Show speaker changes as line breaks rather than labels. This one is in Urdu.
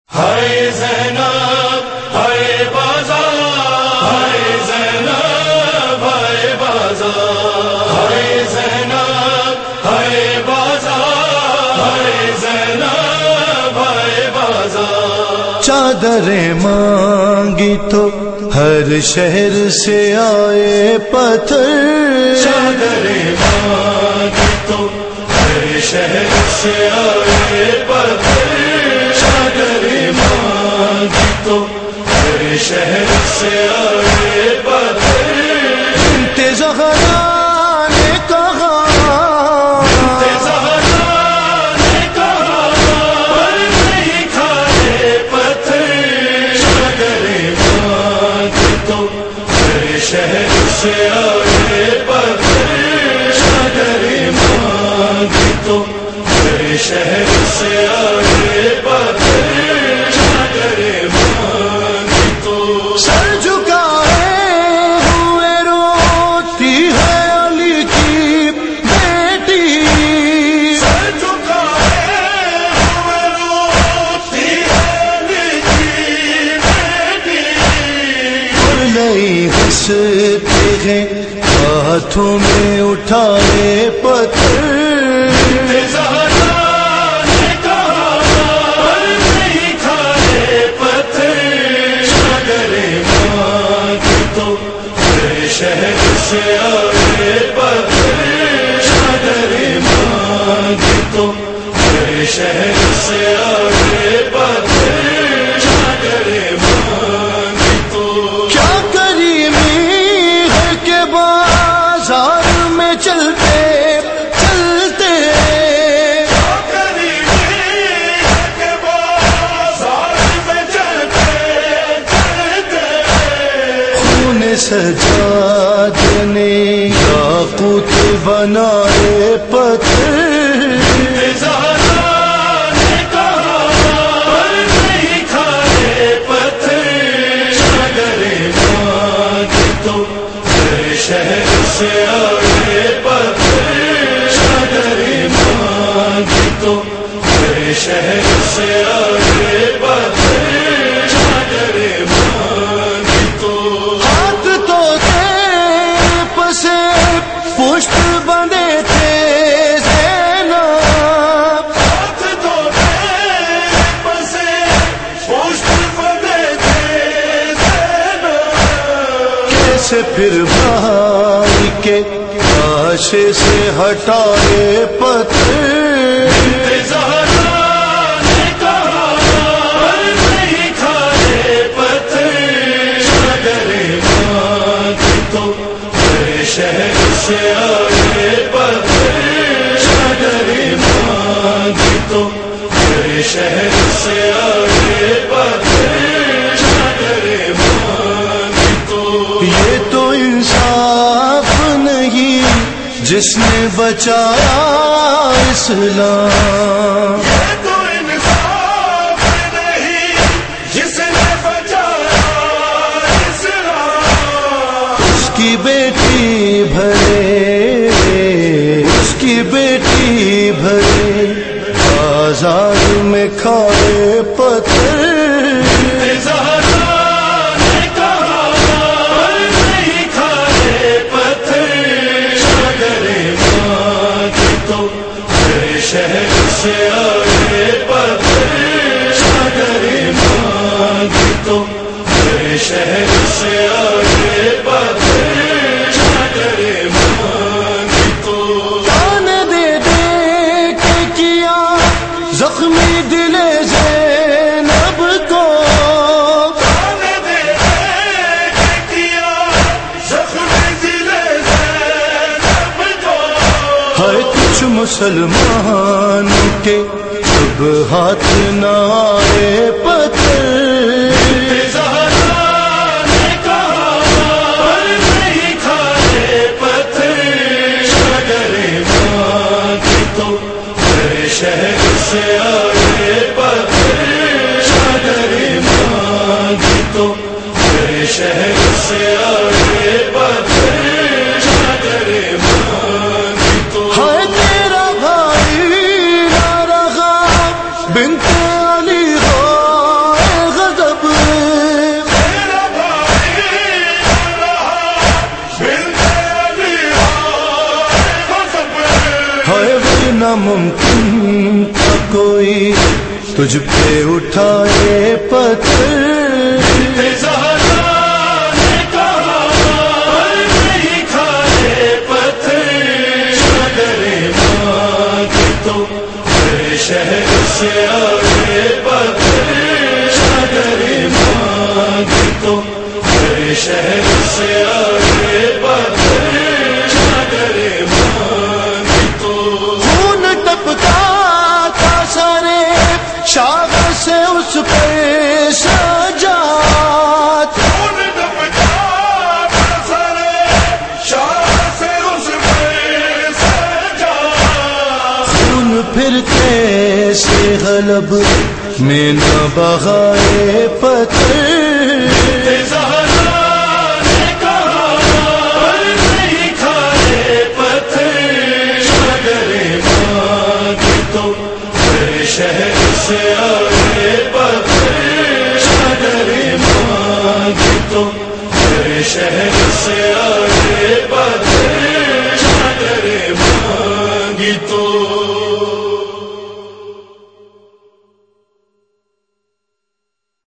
ہائے زینب ہائے بازار، ہائے زینب ہائے بازار، ہائے زینب ہائے بازار، ہائے زینب ہائے بازار۔
چادریں مانگی تو ہر شہر سے آئے پتھر،
چادریں مانگی تو ہر شہر سے آئے پتھر، چادریں مانگی تو ہر شہر سے آئے پتھر۔
بنت زہرا نے کہا،
بنت زہرا نے کہا پر نہیں کھائے پتھر، چادریں مانگی تو ہر شہر سے آئے پتھر، چادریں مانگی تو ہر شہر سے آئے پتھر، چادریں مانگی تو۔
سر جھکائے ہوئے روتی ہے علی کی بیٹی،
سر جھکائے ہوئے روتی ہے علی کی بیٹی،
نہیں ہنستے ہیں ہاتھوں میں اٹھائے پتھر،
زہرا نے کہا پر نہیں کھائے پتھر، چادریں مانگی تو ہر شہر سے آئے پتھر، چادریں مانگی تو ہر شہر سے آئے پتھر، چادریں مانگی تو۔
کیا کریمی ہے کہ بازار میں چلتے چلتے خون سجاد نے یاقوت بنائے پتھر،
زہرا نے کہا پر نہیں کھائے پتھر، چادریں مانگی تو ہر شہر سے آئے پتھر، چادریں مانگی تو ہر شہر سے آئے پتھر، چادریں مانگی تو۔
ہاتھ تو تھے پسے پشت بندے تھے زینب،
ہاتھ تو تھے پسے پشت بندے تھے زینب،
کیسے پھر بھائی کے لاشے سے ہٹائے پتھر،
زہرا نے کہا پر نہیں کھائے پتھر، چادریں مانگی تو ہر شہر سے آئے پتھر، چادریں مانگی تو ہر شہر سے آئے پتھر، چادریں مانگی تو۔
یہ تو انصاف نہیں جس نے بچایا اسلام،
یہ تو انصاف نہیں جس نے بچایا اسلام،
اس کی بیٹی بھرے، اس کی بیٹی بھرے بازار میں کھائے پتھر،
زہرا نے کہا پر نہیں کھائے پتھر، چادریں مانگی تو ہر شہر سے آئے پتھر، چادریں مانگی تو ہر شہر سے آئے پتھر، چادریں مانگی تو۔
جان دے دے کے کیا زخمی دل زینب کو،
جان دے دے کے کیا زخمی دل زینب کو،
ہے کچھ مسلمان کے جب ہاتھ نہ آئے پتھر،
زہرا نے کہا پر نہیں کھائے پتھر، چادریں مانگی تو ہر شہر سے آئے پتھر، چادریں مانگی تو ہر شہر سے آئے پتھر، چادریں مانگی تو۔
ہے تیرا بھائی نہ رہا بنت علی ہو ممکن تھا کوئی تجھ پہ اٹھائے پتھر
شہر سے آئے پتھر چادر مانگی تو میرے شہر سے آئے پتھر چادر مانگی تو
خون ٹپکا تھا سارے شاخ سے اس پہ سجاد
خون ٹپکا تھا سارے شاخ سے اس پہ سجاد
خون پھر کیسے غلب میں نہ بہائے پتھر